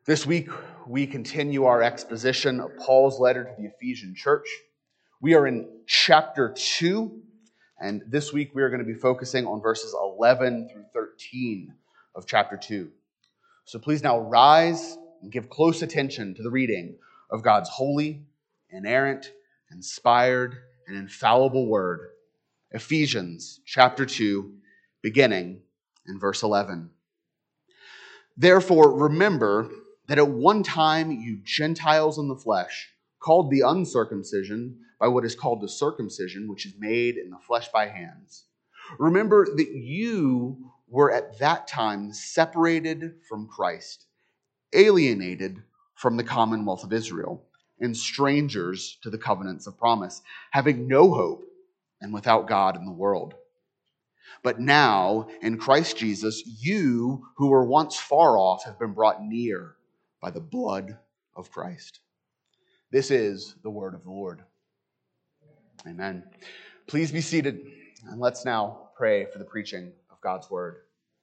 This week, we continue our exposition of Paul's letter to the Ephesian church. We are in chapter 2, and this week we are going to be focusing on verses 11 through 13 of chapter 2. So please now rise and give close attention to the reading of God's holy, inerrant, inspired, and infallible word, Ephesians chapter 2, beginning in verse 11. Therefore, remember that at one time you Gentiles in the flesh, called the uncircumcision by what is called the circumcision, which is made in the flesh by hands. Remember that you were at that time separated from Christ, alienated from the commonwealth of Israel, and strangers to the covenants of promise, having no hope and without God in the world. But now, in Christ Jesus, you who were once far off have been brought near by the blood of Christ. This is the word of the Lord. Amen. Please be seated, and let's now pray for the preaching of God's word.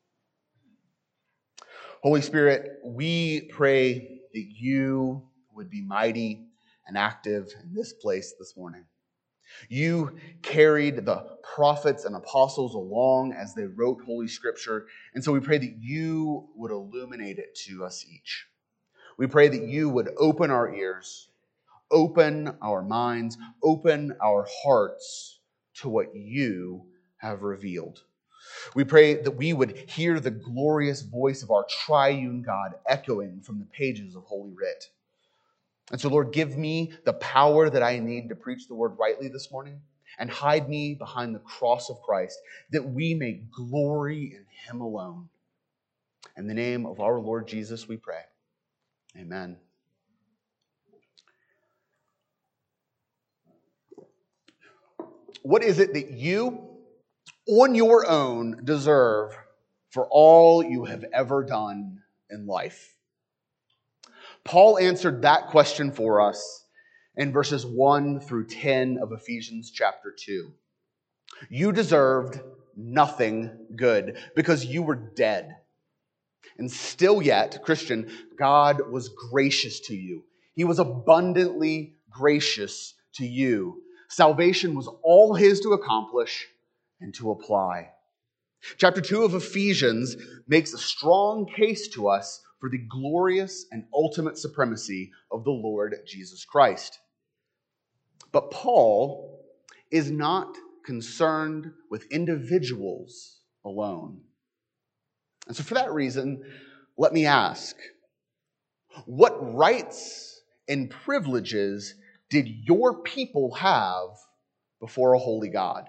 Holy Spirit, we pray that you would be mighty and active in this place this morning. You carried the prophets and apostles along as they wrote Holy Scripture, and so we pray that you would illuminate it to us each. We pray that you would open our ears, open our minds, open our hearts to what you have revealed. We pray that we would hear the glorious voice of our triune God echoing from the pages of Holy Writ. And so, Lord, give me the power that I need to preach the word rightly this morning, and hide me behind the cross of Christ, that we may glory in him alone. In the name of our Lord Jesus, we pray. Amen. What is it that you, on your own, deserve for all you have ever done in life? Paul answered that question for us in verses 1 through 10 of Ephesians chapter 2. You deserved nothing good because you were dead. And still yet, Christian, God was gracious to you. He was abundantly gracious to you. Salvation was all his to accomplish and to apply. Chapter 2 of Ephesians makes a strong case to us for the glorious and ultimate supremacy of the Lord Jesus Christ. But Paul is not concerned with individuals alone. And so for that reason, let me ask, what rights and privileges did your people have before a holy God?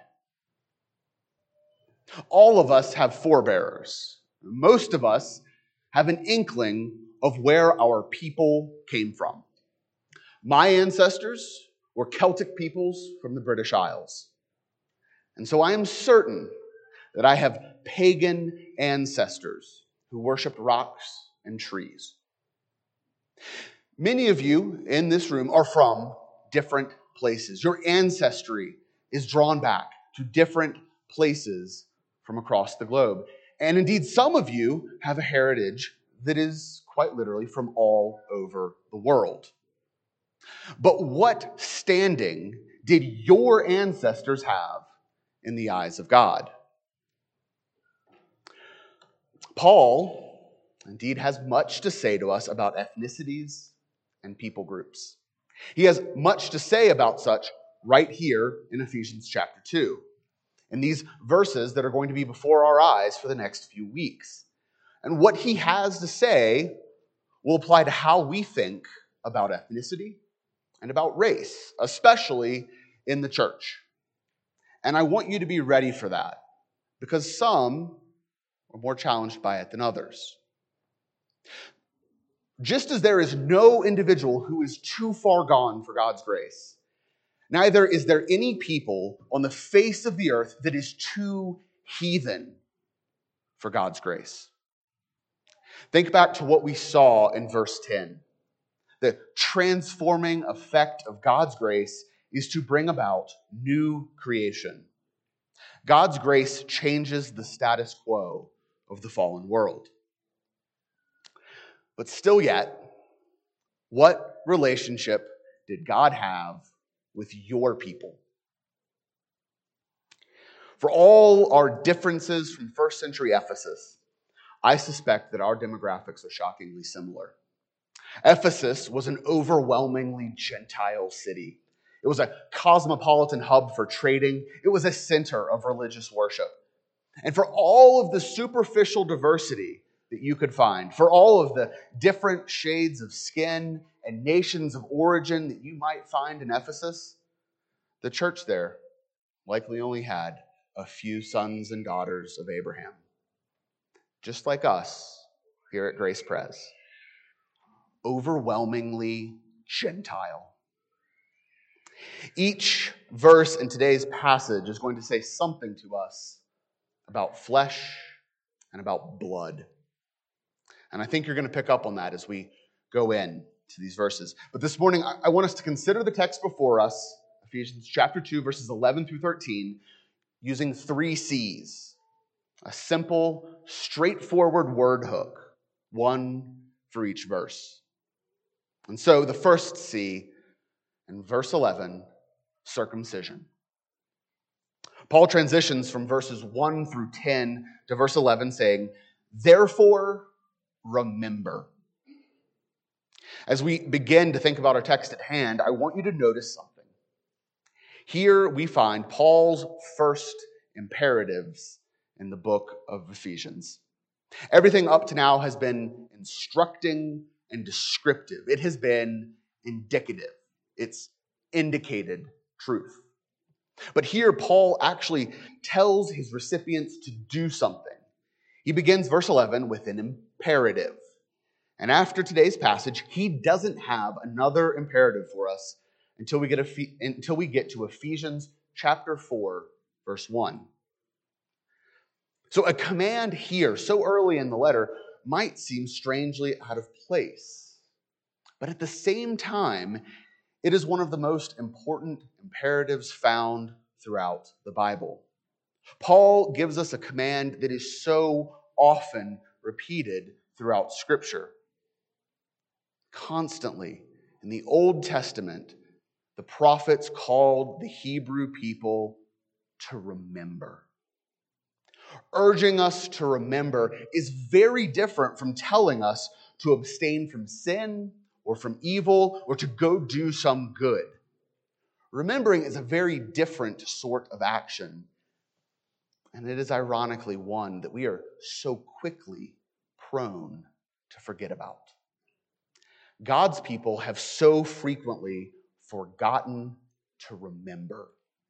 All of us have forebearers. Most of us have an inkling of where our people came from. My ancestors were Celtic peoples from the British Isles. And so I am certain that I have pagan ancestors who worshiped rocks and trees. Many of you in this room are from different places. Your ancestry is drawn back to different places from across the globe. And indeed, some of you have a heritage that is quite literally from all over the world. But what standing did your ancestors have in the eyes of God? Paul, indeed, has much to say to us about ethnicities and people groups. He has much to say about such right here in Ephesians chapter 2, in these verses that are going to be before our eyes for the next few weeks. And what he has to say will apply to how we think about ethnicity and about race, especially in the church. And I want you to be ready for that, because some are more challenged by it than others. Just as there is no individual who is too far gone for God's grace, neither is there any people on the face of the earth that is too heathen for God's grace. Think back to what we saw in verse 10. The transforming effect of God's grace is to bring about new creation. God's grace changes the status quo of the fallen world. But still yet, What relationship did God have with your people? For all our differences from first century Ephesus, I suspect that our demographics are shockingly similar. Ephesus was an overwhelmingly Gentile city. It was a cosmopolitan hub for trading. It was a center of religious worship. And for all of the superficial diversity that you could find, for all of the different shades of skin and nations of origin that you might find in Ephesus, the church there likely only had a few sons and daughters of Abraham, just like us here at Grace Pres. Overwhelmingly Gentile. Each verse in today's passage is going to say something to us about flesh and about blood. And I think you're going to pick up on that as we go in to these verses. But this morning, I want us to consider the text before us, Ephesians chapter 2, verses 11 through 13, using 3 C's. A simple, straightforward word hook, one for each verse. And so the first C, in verse 11, circumcision. Paul transitions from verses 1 through 10 to verse 11 saying, therefore, remember. As we begin to think about our text at hand, I want you to notice something. Here we find Paul's first imperatives in the book of Ephesians. Everything up to now has been instructing and descriptive. It has been indicative. It's indicated truth. But here, Paul actually tells his recipients to do something. He begins verse 11 with an imperative. And after today's passage, he doesn't have another imperative for us until we get to Ephesians chapter 4, verse 1. So a command here, so early in the letter, might seem strangely out of place. But at the same time, it is one of the most important imperatives found throughout the Bible. Paul gives us a command that is so often repeated throughout Scripture. Constantly, in the Old Testament, the prophets called the Hebrew people to remember. Urging us to remember is very different from telling us to abstain from sin or from evil or to go do some good. Remembering is a very different sort of action, and it is ironically one that we are so quickly prone to forget about. God's people have so frequently forgotten to remember.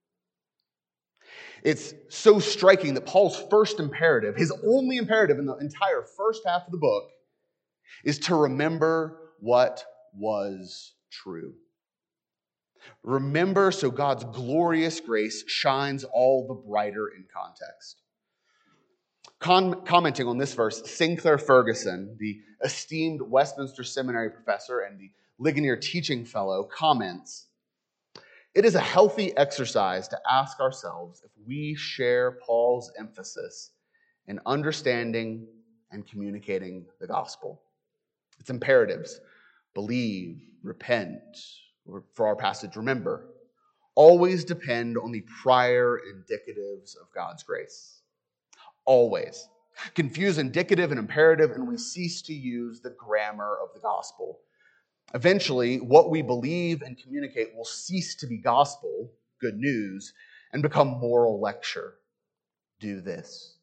It's so striking that Paul's first imperative, his only imperative in the entire first half of the book, is to remember what was true. Remember so God's glorious grace shines all the brighter in context. Commenting on this verse, Sinclair Ferguson, the esteemed Westminster Seminary professor and the Ligonier Teaching Fellow, comments, it is a healthy exercise to ask ourselves if we share Paul's emphasis in understanding and communicating the gospel. Its imperatives, believe, repent, or for our passage, remember, always depend on the prior indicatives of God's grace. Always. Confuse indicative and imperative, and we cease to use the grammar of the gospel. Eventually, what we believe and communicate will cease to be gospel, good news, and become moral lecture. Do this.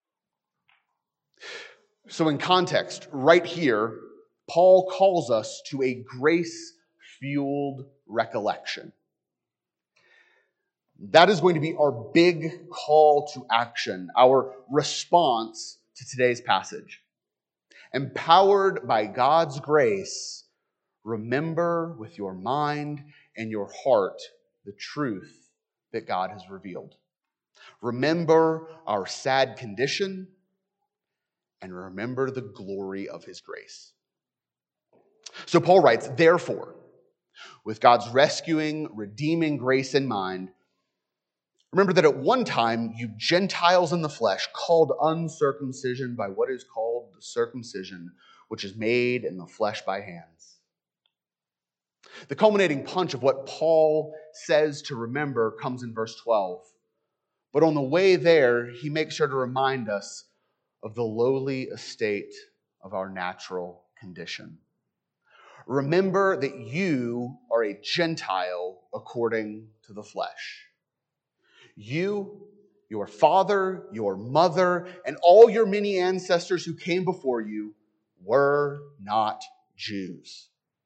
So in context, right here, Paul calls us to a grace-fueled recollection. That is going to be our big call to action, our response to today's passage. Empowered by God's grace, remember with your mind and your heart the truth that God has revealed. Remember our sad condition and remember the glory of his grace. So Paul writes, therefore, with God's rescuing, redeeming grace in mind, remember that at one time you Gentiles in the flesh called uncircumcision by what is called the circumcision, which is made in the flesh by hands. The culminating punch of what Paul says to remember comes in verse 12. But on the way there, he makes sure to remind us of the lowly estate of our natural condition. Remember that you are a Gentile according to the flesh. You, your father, your mother, and all your many ancestors who came before you were not Jews.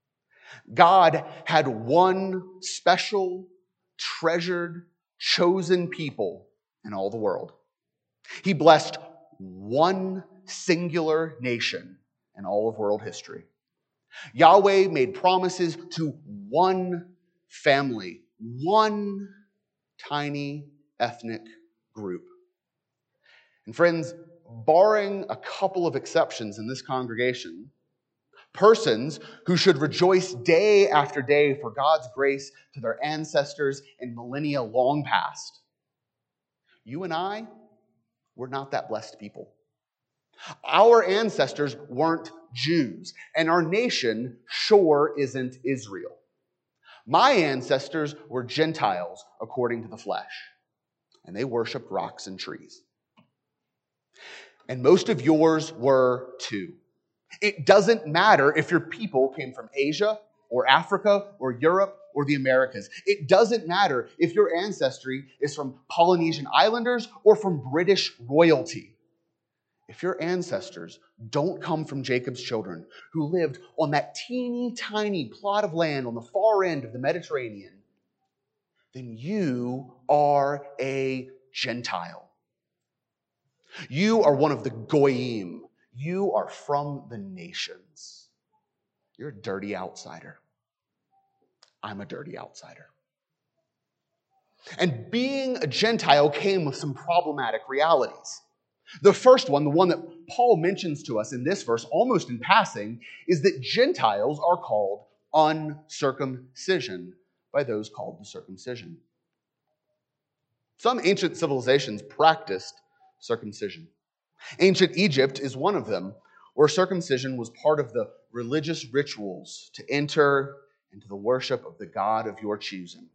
God had one special, treasured, chosen people in all the world. He blessed one singular nation in all of world history. Yahweh made promises to one family, one tiny ethnic group. And friends, barring a couple of exceptions in this congregation, persons who should rejoice day after day for God's grace to their ancestors in millennia long past, you and I, we're not that blessed people. Our ancestors weren't Jews, and our nation sure isn't Israel. My ancestors were Gentiles according to the flesh, and they worshiped rocks and trees. And most of yours were too. It doesn't matter if your people came from Asia or Africa or Europe or the Americas. It doesn't matter if your ancestry is from Polynesian islanders or from British royalty. If your ancestors don't come from Jacob's children who lived on that teeny tiny plot of land on the far end of the Mediterranean, then you are a Gentile. You are one of the Goyim. You are from the nations. You're a dirty outsider. I'm a dirty outsider. And being a Gentile came with some problematic realities. The first one, the one that Paul mentions to us in this verse, almost in passing, is that Gentiles are called uncircumcision by those called the circumcision. Some ancient civilizations practiced circumcision. Ancient Egypt is one of them, where circumcision was part of the religious rituals to enter into the worship of the God of your choosing.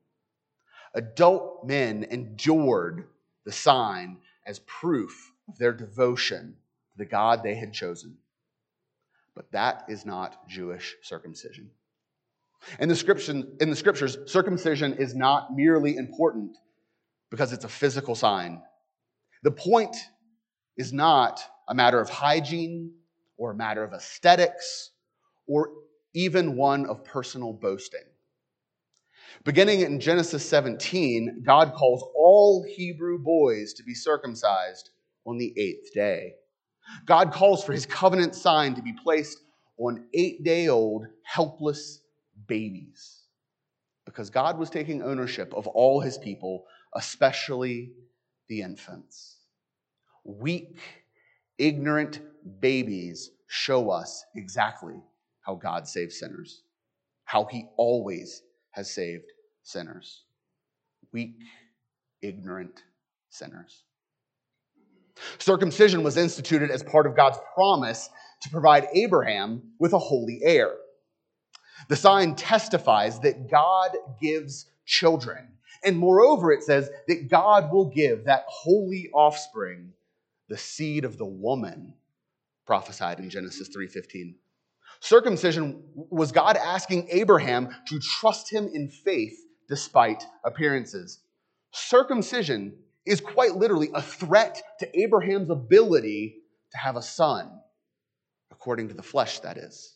Adult men endured the sign as proof of their devotion to the God they had chosen. But that is not Jewish circumcision. In the scriptures, circumcision is not merely important because it's a physical sign. The point is not a matter of hygiene or a matter of aesthetics or even one of personal boasting. Beginning in Genesis 17, God calls all Hebrew boys to be circumcised on the 8th day. God calls for his covenant sign to be placed on 8-day-old helpless babies because God was taking ownership of all his people, especially the infants. Weak, ignorant babies show us exactly how God saves sinners, how he always has saved sinners. Weak, ignorant sinners. Circumcision was instituted as part of God's promise to provide Abraham with a holy heir. The sign testifies that God gives children. And moreover, it says that God will give that holy offspring the seed of the woman prophesied in Genesis 3:15. Circumcision was God asking Abraham to trust him in faith despite appearances. Circumcision is quite literally a threat to Abraham's ability to have a son, according to the flesh, that is.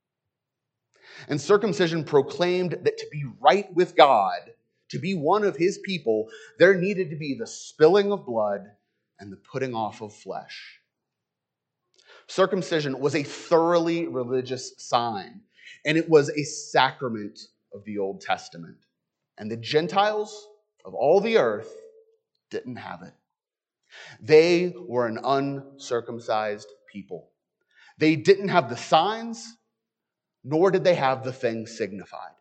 And circumcision proclaimed that to be right with God, to be one of his people, there needed to be the spilling of blood and the putting off of flesh. Circumcision was a thoroughly religious sign, and it was a sacrament of the Old Testament. And the Gentiles of all the earth didn't have it. They were an uncircumcised people. They didn't have the signs, nor did they have the thing signified.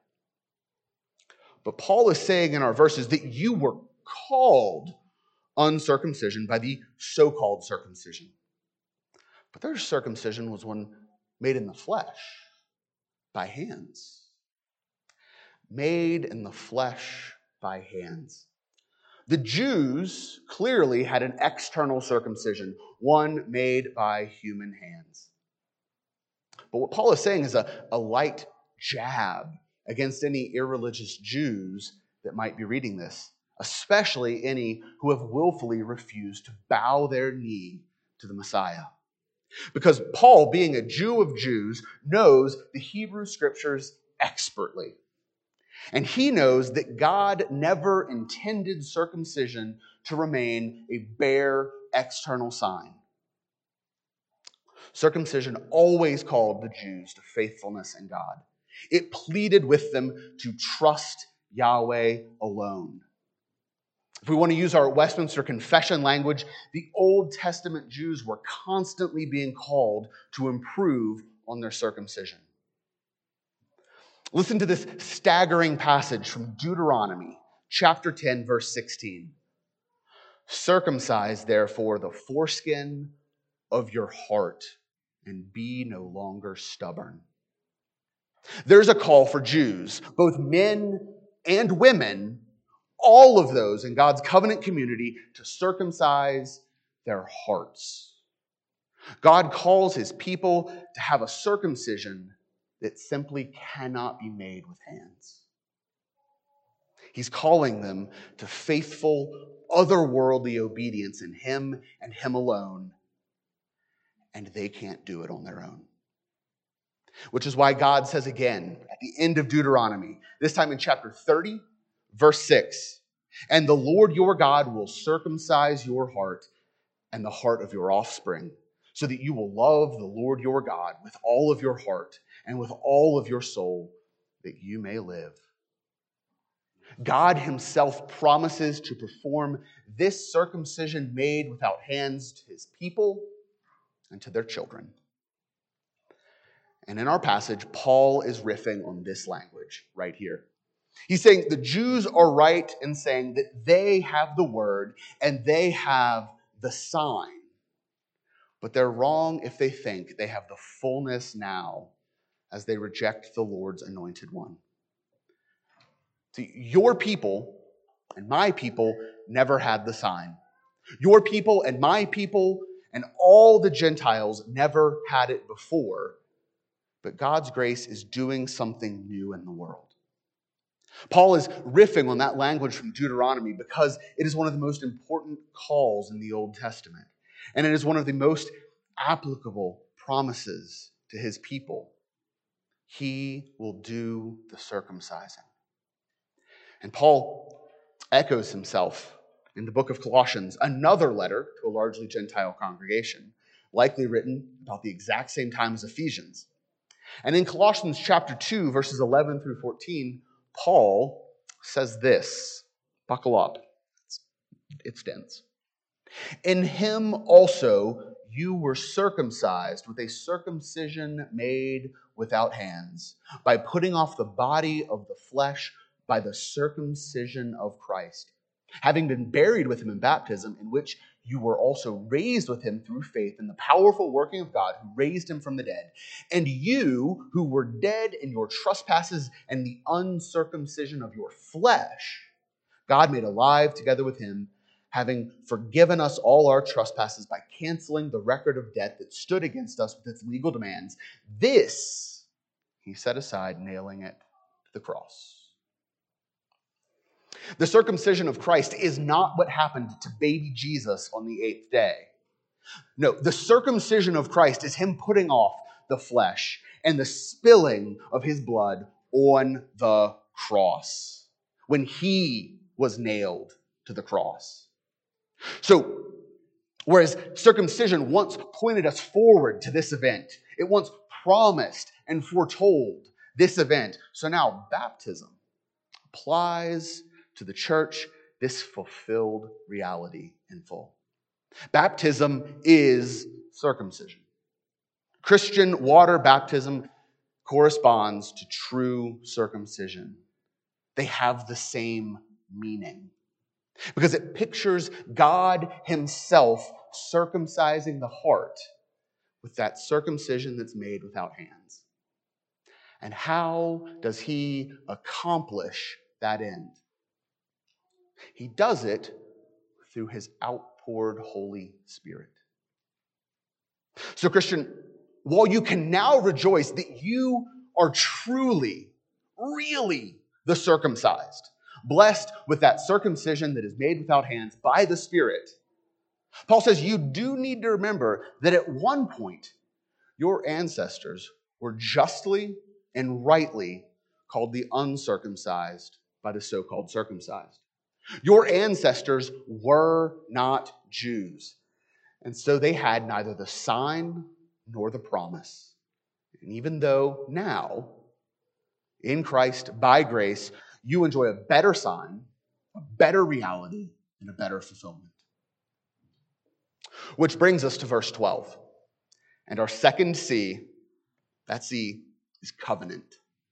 But Paul is saying in our verses that you were called uncircumcision by the so-called circumcision. But their circumcision was one made in the flesh, by hands. made in the flesh by hands. The Jews clearly had an external circumcision, one made by human hands. But what Paul is saying is a light jab against any irreligious Jews that might be reading this, especially any who have willfully refused to bow their knee to the Messiah. Because Paul, being a Jew of Jews, knows the Hebrew Scriptures expertly. And he knows that God never intended circumcision to remain a bare external sign. Circumcision always called the Jews to faithfulness in God. It pleaded with them to trust Yahweh alone. If we want to use our Westminster Confession language, the Old Testament Jews were constantly being called to improve on their circumcision. Listen to this staggering passage from Deuteronomy, chapter 10, verse 16. Circumcise, therefore, the foreskin of your heart, and be no longer stubborn. There's a call for Jews, both men and women, all of those in God's covenant community, to circumcise their hearts. God calls his people to have a circumcision that simply cannot be made with hands. He's calling them to faithful, otherworldly obedience in him and him alone, and they can't do it on their own. Which is why God says again at the end of Deuteronomy, this time in chapter 30, verse 6, and the Lord your God will circumcise your heart and the heart of your offspring, so that you will love the Lord your God with all of your heart and with all of your soul, that you may live. God himself promises to perform this circumcision made without hands to his people and to their children. And in our passage, Paul is riffing on this language right here. He's saying the Jews are right in saying that they have the word and they have the sign. But they're wrong if they think they have the fullness now as they reject the Lord's anointed one. See, your people and my people never had the sign. Your people and my people and all the Gentiles never had it before. But God's grace is doing something new in the world. Paul is riffing on that language from Deuteronomy because it is one of the most important calls in the Old Testament. And it is one of the most applicable promises to his people. He will do the circumcising. And Paul echoes himself in the book of Colossians, another letter to a largely Gentile congregation, likely written about the exact same time as Ephesians. And in Colossians chapter 2, verses 11 through 14, Paul says this. Buckle up. It's dense. In him also you were circumcised with a circumcision made without hands, by putting off the body of the flesh by the circumcision of Christ, having been buried with him in baptism, in which you were also raised with him through faith in the powerful working of God who raised him from the dead. And you, who were dead in your trespasses and the uncircumcision of your flesh, God made alive together with him, having forgiven us all our trespasses by canceling the record of debt that stood against us with its legal demands. This he set aside, nailing it to the cross. The circumcision of Christ is not what happened to baby Jesus on the 8th day. No, the circumcision of Christ is him putting off the flesh and the spilling of his blood on the cross when he was nailed to the cross. So, whereas circumcision once pointed us forward to this event, it once promised and foretold this event. So now baptism applies to the church this fulfilled reality in full. Baptism is circumcision. Christian water baptism corresponds to true circumcision. They have the same meaning because it pictures God himself circumcising the heart with that circumcision that's made without hands. And how does he accomplish that end? He does it through his outpoured Holy Spirit. So, Christian, while you can now rejoice that you are truly, really the circumcised, blessed with that circumcision that is made without hands by the Spirit, Paul says you do need to remember that at one point, your ancestors were justly and rightly called the uncircumcised by the so-called circumcised. Your ancestors were not Jews, and so they had neither the sign nor the promise. And even though now, in Christ, by grace, you enjoy a better sign, a better reality, and a better fulfillment. Which brings us to verse 12. And our second C, that C is covenant.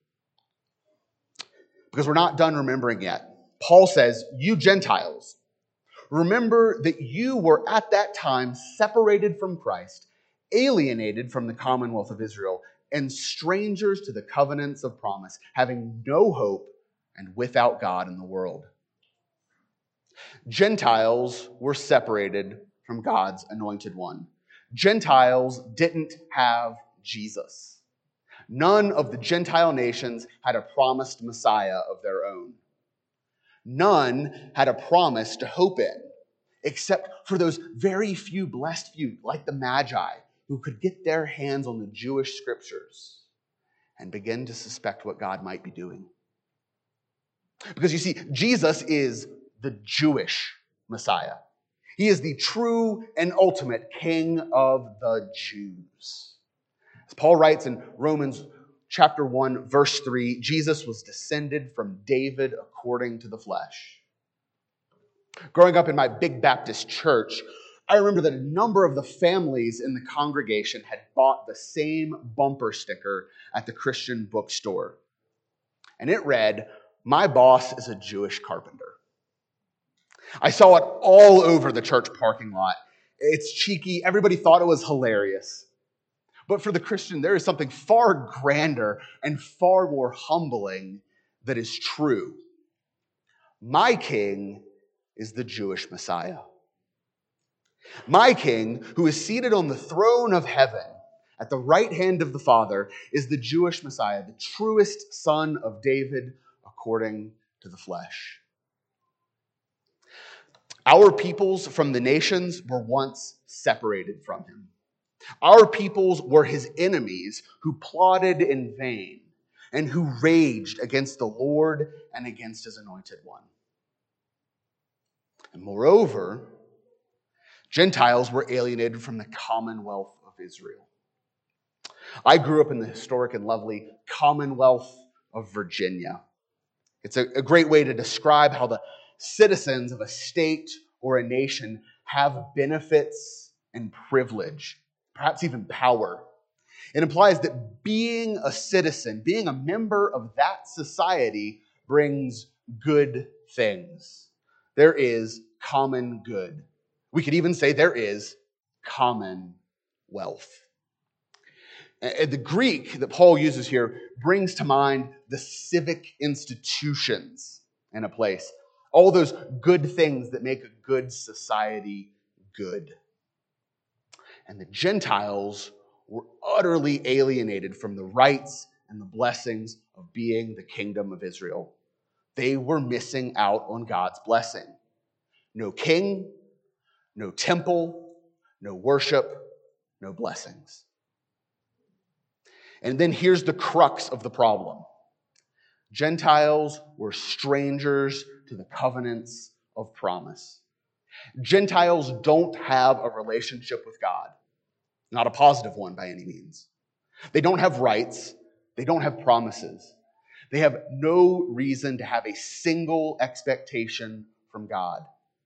Because we're not done remembering yet. Paul says, you Gentiles, remember that you were at that time separated from Christ, alienated from the commonwealth of Israel, and strangers to the covenants of promise, having no hope and without God in the world. Gentiles were separated from God's anointed one. Gentiles didn't have Jesus. None of the Gentile nations had a promised Messiah of their own. None had a promise to hope in, except for those very few blessed few, like the Magi, who could get their hands on the Jewish scriptures and begin to suspect what God might be doing. Because you see, Jesus is the Jewish Messiah. He is the true and ultimate King of the Jews. As Paul writes in Romans chapter 1, verse 3, Jesus was descended from David according to the flesh. Growing up in my big Baptist church, I remember that a number of the families in the congregation had bought the same bumper sticker at the Christian bookstore. And it read, "My boss is a Jewish carpenter." I saw it all over the church parking lot. It's cheeky. Everybody thought it was hilarious. But for the Christian, there is something far grander and far more humbling that is true. My king is the Jewish Messiah. My king, who is seated on the throne of heaven at the right hand of the Father, is the Jewish Messiah, the truest son of David according to the flesh. Our peoples from the nations were once separated from him. Our peoples were his enemies who plotted in vain and who raged against the Lord and against his anointed one. And moreover, Gentiles were alienated from the commonwealth of Israel. I grew up in the historic and lovely Commonwealth of Virginia. It's a great way to describe how the citizens of a state or a nation have benefits and privilege, perhaps even power. It implies that being a citizen, being a member of that society, brings good things. There is common good. We could even say there is common wealth. And the Greek that Paul uses here brings to mind the civic institutions in a place. All those good things that make a good society good. And the Gentiles were utterly alienated from the rights and the blessings of being the kingdom of Israel. They were missing out on God's blessing. No king, no temple, no worship, no blessings. And then here's the crux of the problem. Gentiles were strangers to the covenants of promise. Gentiles don't have a relationship with God. Not a positive one by any means. They don't have rights. They don't have promises. They have no reason to have a single expectation from God.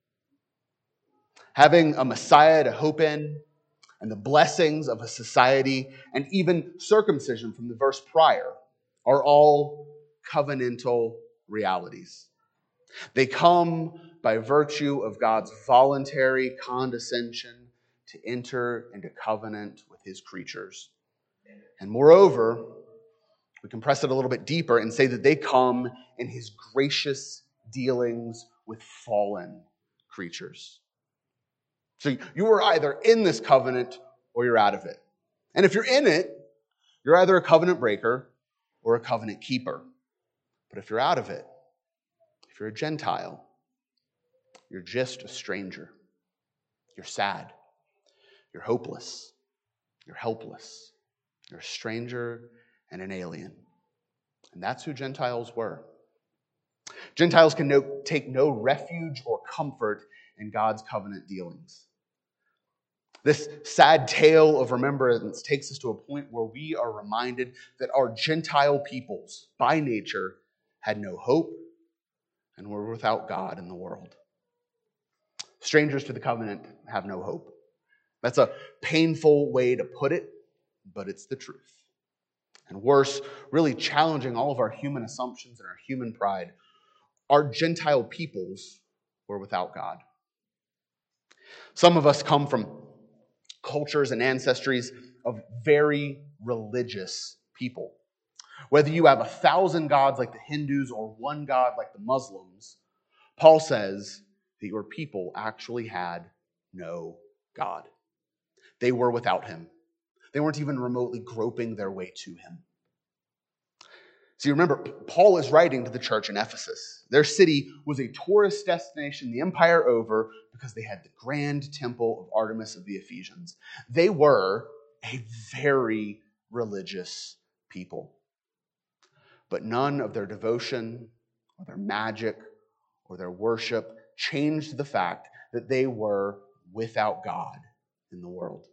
Having a Messiah to hope in, and the blessings of a society, and even circumcision from the verse prior, are all covenantal realities. They come by virtue of God's voluntary condescension to enter into covenant with his creatures. And moreover, We can press it a little bit deeper and say that they come in his gracious dealings with fallen creatures. So you are either in this covenant or you're out of it. And if you're in it, you're either a covenant breaker or a covenant keeper. But if you're out of it, if you're a Gentile, you're just a stranger. You're sad. You're hopeless. You're helpless. You're a stranger and an alien. And that's who Gentiles were. Gentiles can take no refuge or comfort in God's covenant dealings. This sad tale of remembrance takes us to a point where we are reminded that our Gentile peoples, by nature, had no hope and were without God in the world. Strangers to the covenant have no hope. That's a painful way to put it, but it's the truth. And worse, really challenging all of our human assumptions and our human pride, our Gentile peoples were without God. Some of us come from cultures and ancestries of very religious people. Whether you have 1,000 gods like the Hindus or one God like the Muslims, Paul says that your people actually had no God. They were without him. They weren't even remotely groping their way to him. So you remember, Paul is writing to the church in Ephesus. Their city was a tourist destination the empire over because they had the grand temple of Artemis of the Ephesians. They were a very religious people. But none of their devotion or their magic or their worship changed the fact that they were without God in the world.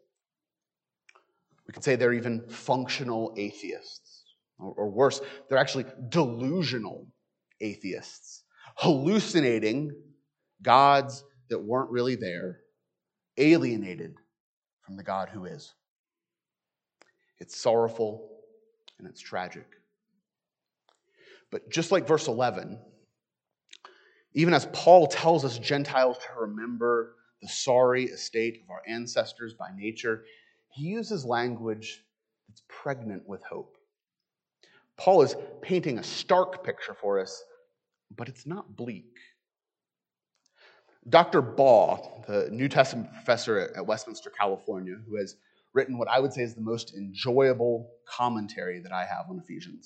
We could say they're even functional atheists. Or worse, they're actually delusional atheists, hallucinating gods that weren't really there, alienated from the God who is. It's sorrowful and it's tragic. But just like verse 11, even as Paul tells us Gentiles to remember the sorry estate of our ancestors by nature, he uses language that's pregnant with hope. Paul is painting a stark picture for us, but it's not bleak. Dr. Baugh, the New Testament professor at Westminster, California, who has written what I would say is the most enjoyable commentary that I have on Ephesians.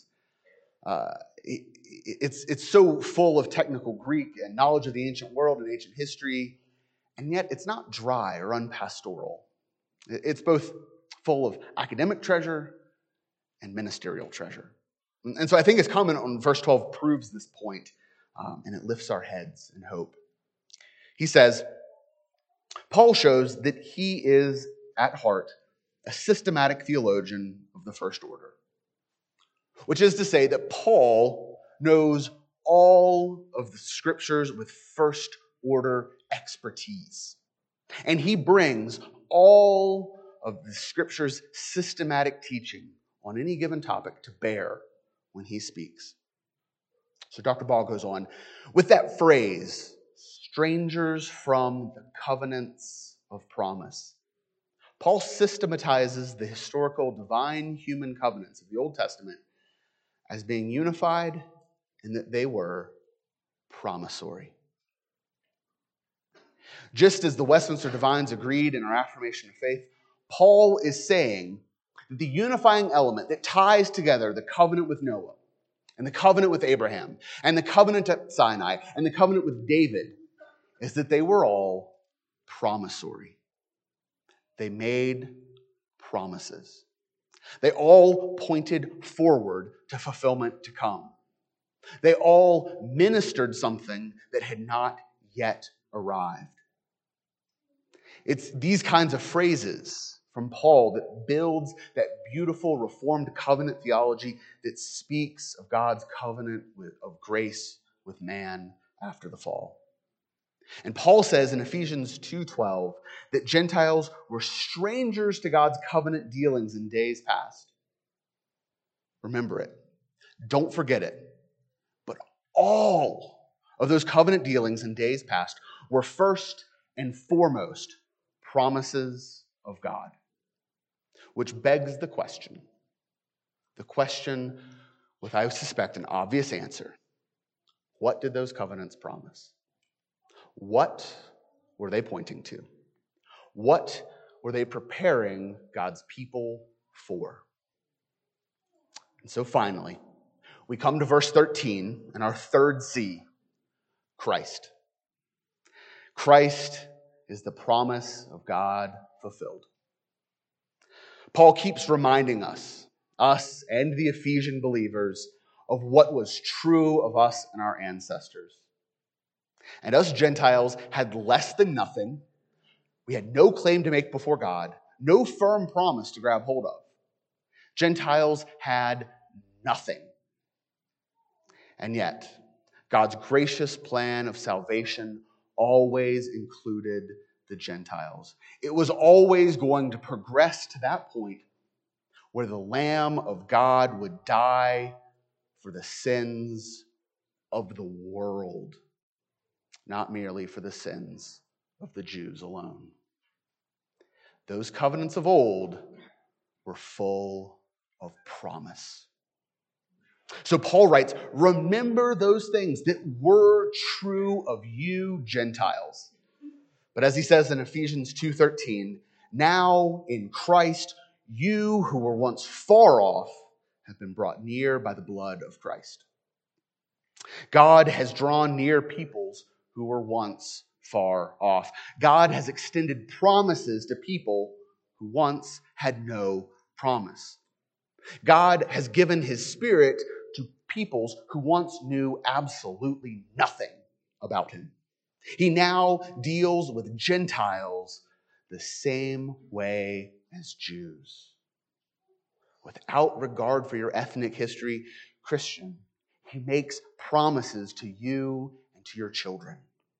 It's so full of technical Greek and knowledge of the ancient world and ancient history, and yet it's not dry or unpastoral. It's both full of academic treasure and ministerial treasure. And so I think his comment on verse 12 proves this point, and it lifts our heads in hope. He says, Paul shows that he is, at heart, a systematic theologian of the first order, which is to say that Paul knows all of the scriptures with first order expertise. And he brings all of the scripture's systematic teaching on any given topic to bear when he speaks. So Dr. Ball goes on with that phrase, strangers from the covenants of promise. Paul systematizes the historical divine human covenants of the Old Testament as being unified and that they were promissory. Just as the Westminster Divines agreed in our affirmation of faith, Paul is saying that the unifying element that ties together the covenant with Noah and the covenant with Abraham and the covenant at Sinai and the covenant with David is that they were all promissory. They made promises. They all pointed forward to fulfillment to come. They all ministered something that had not yet arrived. It's these kinds of phrases from Paul that builds that beautiful Reformed covenant theology that speaks of God's covenant of grace with man after the fall. And Paul says in Ephesians 2:12 that Gentiles were strangers to God's covenant dealings in days past. Remember it. Don't forget it. But all of those covenant dealings in days past were first and foremost promises of God. Which begs the question, with, I suspect, an obvious answer. What did those covenants promise? What were they pointing to? What were they preparing God's people for? And so finally, we come to verse 13 and our third C, Christ. Christ is the promise of God fulfilled. Paul keeps reminding us and the Ephesian believers, of what was true of us and our ancestors. And us Gentiles had less than nothing. We had no claim to make before God, no firm promise to grab hold of. Gentiles had nothing. And yet, God's gracious plan of salvation always included the Gentiles. It was always going to progress to that point where the Lamb of God would die for the sins of the world, not merely for the sins of the Jews alone. Those covenants of old were full of promise. So Paul writes, remember those things that were true of you Gentiles. But as he says in Ephesians 2:13, now in Christ, you who were once far off have been brought near by the blood of Christ. God has drawn near peoples who were once far off. God has extended promises to people who once had no promise. God has given his Spirit to peoples who once knew absolutely nothing about him. He now deals with Gentiles the same way as Jews. Without regard for your ethnic history, Christian, he makes promises to you and to your children.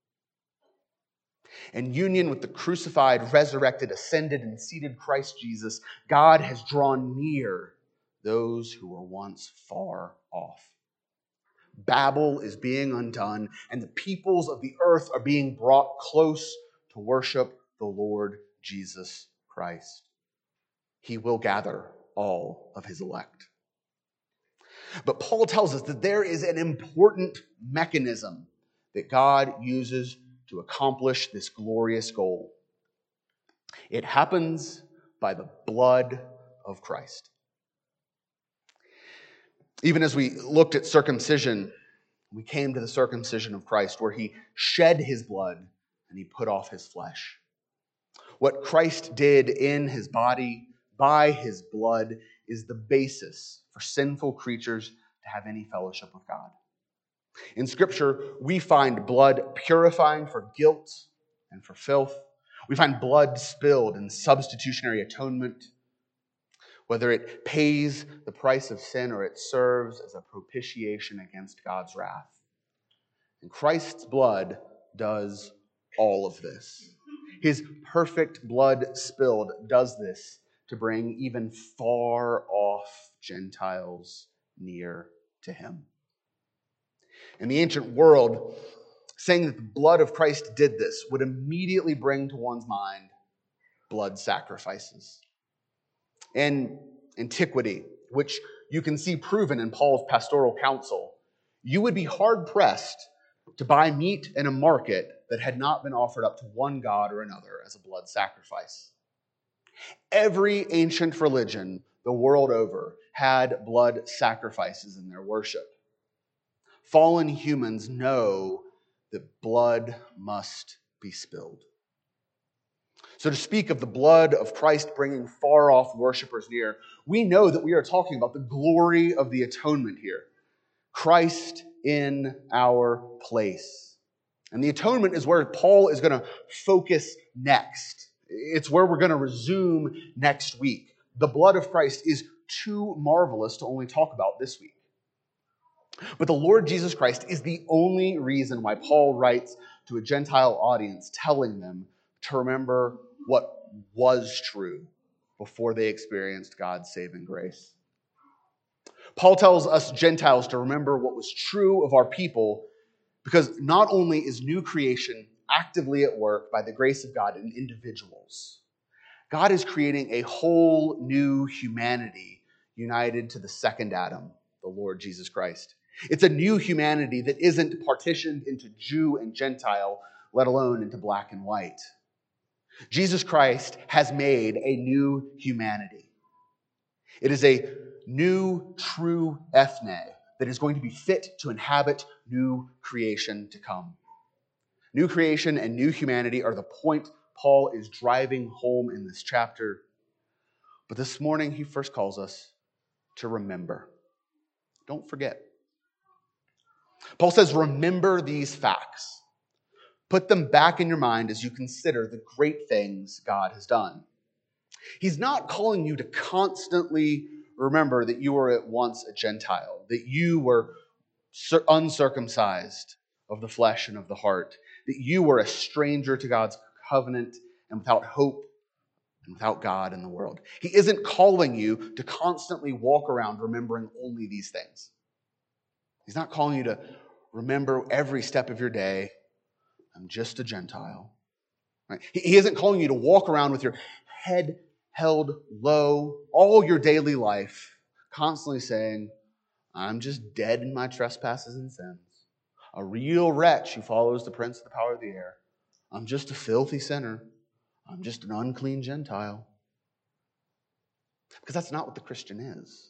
In union with the crucified, resurrected, ascended, and seated Christ Jesus, God has drawn near those who were once far off. Babel is being undone, and the peoples of the earth are being brought close to worship the Lord Jesus Christ. He will gather all of his elect. But Paul tells us that there is an important mechanism that God uses to accomplish this glorious goal. It happens by the blood of Christ. Even as we looked at circumcision, we came to the circumcision of Christ, where he shed his blood and he put off his flesh. What Christ did in his body by his blood is the basis for sinful creatures to have any fellowship with God. In Scripture, we find blood purifying for guilt and for filth. We find blood spilled in substitutionary atonement, whether it pays the price of sin or it serves as a propitiation against God's wrath. And Christ's blood does all of this. His perfect blood spilled does this to bring even far off Gentiles near to him. In the ancient world, saying that the blood of Christ did this would immediately bring to one's mind blood sacrifices. In antiquity, which you can see proven in Paul's pastoral counsel, you would be hard-pressed to buy meat in a market that had not been offered up to one god or another as a blood sacrifice. Every ancient religion the world over had blood sacrifices in their worship. Fallen humans know that blood must be spilled. So to speak of the blood of Christ bringing far-off worshipers near, we know that we are talking about the glory of the atonement here. Christ in our place. And the atonement is where Paul is going to focus next. It's where we're going to resume next week. The blood of Christ is too marvelous to only talk about this week. But the Lord Jesus Christ is the only reason why Paul writes to a Gentile audience, telling them to remember what was true before they experienced God's saving grace. Paul tells us Gentiles to remember what was true of our people, because not only is new creation actively at work by the grace of God in individuals, God is creating a whole new humanity united to the second Adam, the Lord Jesus Christ. It's a new humanity that isn't partitioned into Jew and Gentile, let alone into black and white. Jesus Christ has made a new humanity. It is a new, true ethne that is going to be fit to inhabit new creation to come. New creation and new humanity are the point Paul is driving home in this chapter. But this morning, he first calls us to remember. Don't forget. Paul says, remember these facts. Put them back in your mind as you consider the great things God has done. He's not calling you to constantly remember that you were at once a Gentile, that you were uncircumcised of the flesh and of the heart, that you were a stranger to God's covenant and without hope and without God in the world. He isn't calling you to constantly walk around remembering only these things. He's not calling you to remember every step of your day, I'm just a Gentile. Right? He isn't calling you to walk around with your head held low all your daily life, constantly saying, I'm just dead in my trespasses and sins. A real wretch who follows the prince of the power of the air. I'm just a filthy sinner. I'm just an unclean Gentile. Because that's not what the Christian is.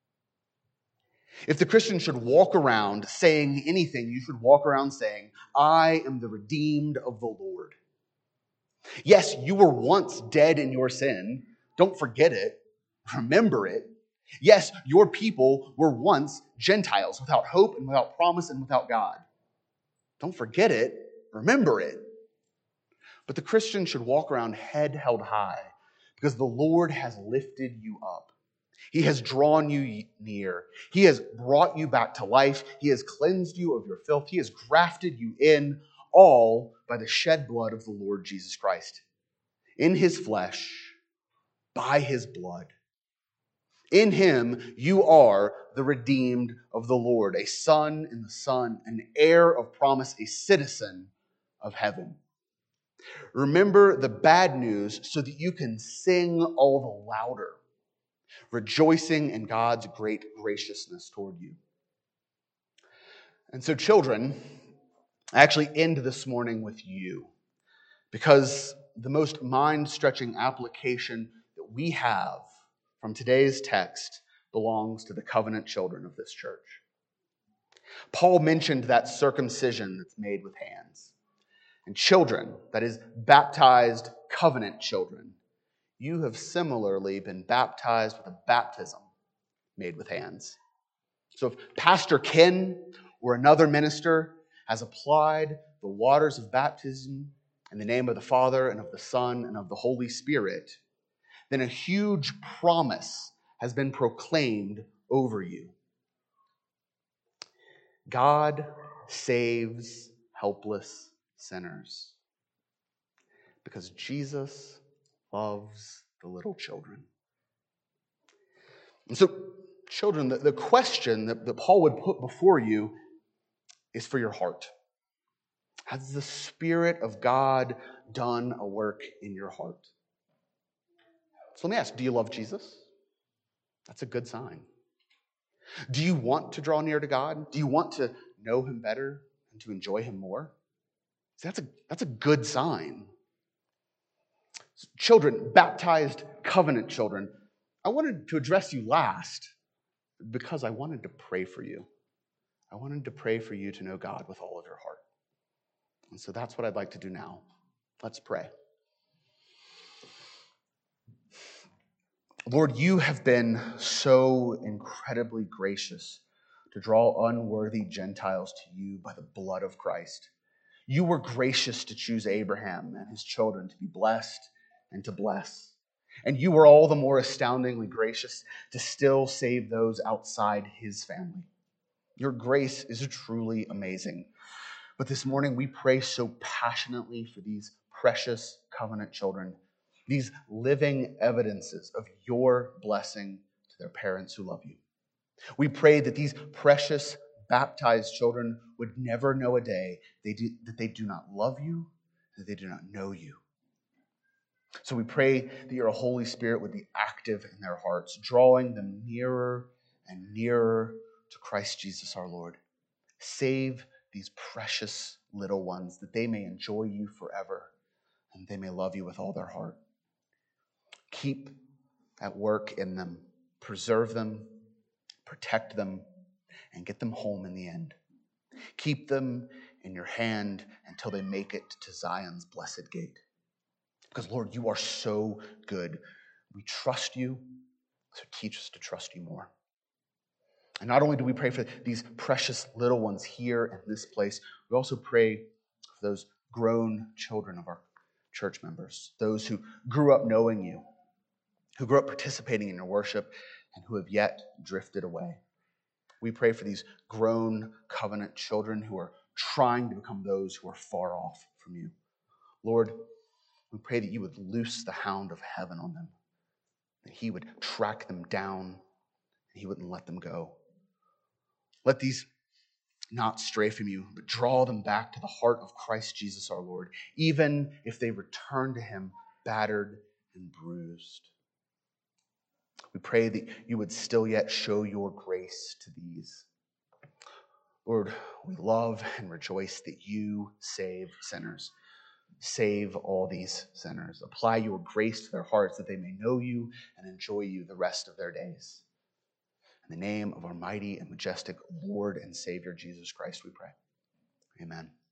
If the Christian should walk around saying anything, you should walk around saying, I am the redeemed of the Lord. Yes, you were once dead in your sin. Don't forget it. Remember it. Yes, your people were once Gentiles without hope and without promise and without God. Don't forget it. Remember it. But the Christian should walk around head held high because the Lord has lifted you up. He has drawn you near. He has brought you back to life. He has cleansed you of your filth. He has grafted you in, all by the shed blood of the Lord Jesus Christ. In his flesh, by his blood. In him, you are the redeemed of the Lord, a son in the Son, an heir of promise, a citizen of heaven. Remember the bad news so that you can sing all the louder, rejoicing in God's great graciousness toward you. And so, children, I actually end this morning with you because the most mind-stretching application that we have from today's text belongs to the covenant children of this church. Paul mentioned that circumcision that's made with hands. And children, that is, baptized covenant children, you have similarly been baptized with a baptism made with hands. So if Pastor Ken or another minister has applied the waters of baptism in the name of the Father and of the Son and of the Holy Spirit, then a huge promise has been proclaimed over you. God saves helpless sinners because Jesus loves the little children. And so, children, the question that Paul would put before you is for your heart. Has the Spirit of God done a work in your heart? So let me ask, do you love Jesus? That's a good sign. Do you want to draw near to God? Do you want to know him better and to enjoy him more? See, that's a good sign. Children, baptized covenant children, I wanted to address you last because I wanted to pray for you. I wanted to pray for you to know God with all of your heart. And so that's what I'd like to do now. Let's pray. Lord, you have been so incredibly gracious to draw unworthy Gentiles to you by the blood of Christ. You were gracious to choose Abraham and his children to be blessed and to bless. And you were all the more astoundingly gracious to still save those outside his family. Your grace is truly amazing. But this morning we pray so passionately for these precious covenant children, these living evidences of your blessing to their parents who love you. We pray that these precious baptized children would never know a day that they do not love you, that they do not know you. So we pray that your Holy Spirit would be active in their hearts, drawing them nearer and nearer to Christ Jesus our Lord. Save these precious little ones that they may enjoy you forever and they may love you with all their heart. Keep at work in them. Preserve them, protect them, and get them home in the end. Keep them in your hand until they make it to Zion's blessed gate. Because, Lord, you are so good. We trust you, so teach us to trust you more. And not only do we pray for these precious little ones here in this place, we also pray for those grown children of our church members, those who grew up knowing you, who grew up participating in your worship, and who have yet drifted away. We pray for these grown covenant children who are trying to become those who are far off from you. Lord, we pray that you would loose the hound of heaven on them, that he would track them down, and he wouldn't let them go. Let these not stray from you, but draw them back to the heart of Christ Jesus our Lord, even if they return to him battered and bruised. We pray that you would still yet show your grace to these. Lord, we love and rejoice that you save sinners. Save all these sinners. Apply your grace to their hearts that they may know you and enjoy you the rest of their days. In the name of our mighty and majestic Lord and Savior, Jesus Christ, we pray. Amen.